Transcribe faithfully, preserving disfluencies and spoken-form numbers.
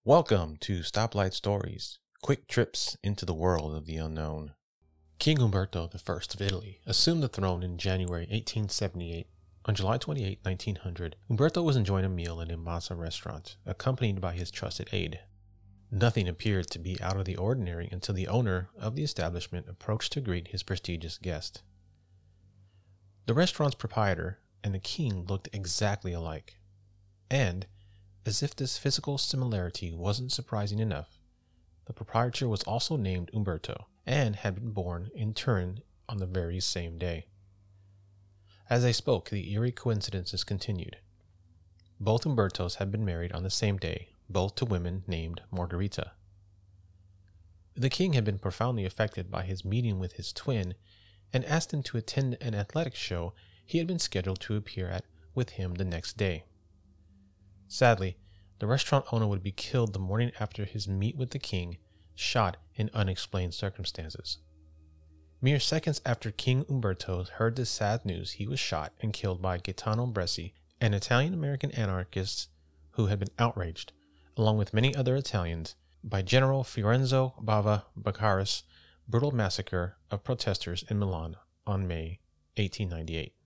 Welcome to Stoplight Stories, quick trips into the world of the unknown. King Umberto the First of Italy assumed the throne in January eighteen seventy-eight. On July twenty-eighth, nineteen hundred, Umberto was enjoying a meal in a Massa restaurant, accompanied by his trusted aide. Nothing appeared to be out of the ordinary until the owner of the establishment approached to greet his prestigious guest. The restaurant's proprietor and the king looked exactly alike, and as if this physical similarity wasn't surprising enough, the proprietor was also named Umberto and had been born in turn on the very same day. As they spoke, the eerie coincidences continued. Both Umbertos had been married on the same day, both to women named Margherita. The king had been profoundly affected by his meeting with his twin and asked him to attend an athletic show he had been scheduled to appear at with him the next day. Sadly, the restaurant owner would be killed the morning after his meet with the king, shot in unexplained circumstances. Mere seconds after King Umberto heard this sad news, he was shot and killed by Gaetano Bresci, an Italian-American anarchist who had been outraged, along with many other Italians, by General Fiorenzo Bava Beccaris' brutal massacre of protesters in Milan on May eighteen ninety-eight.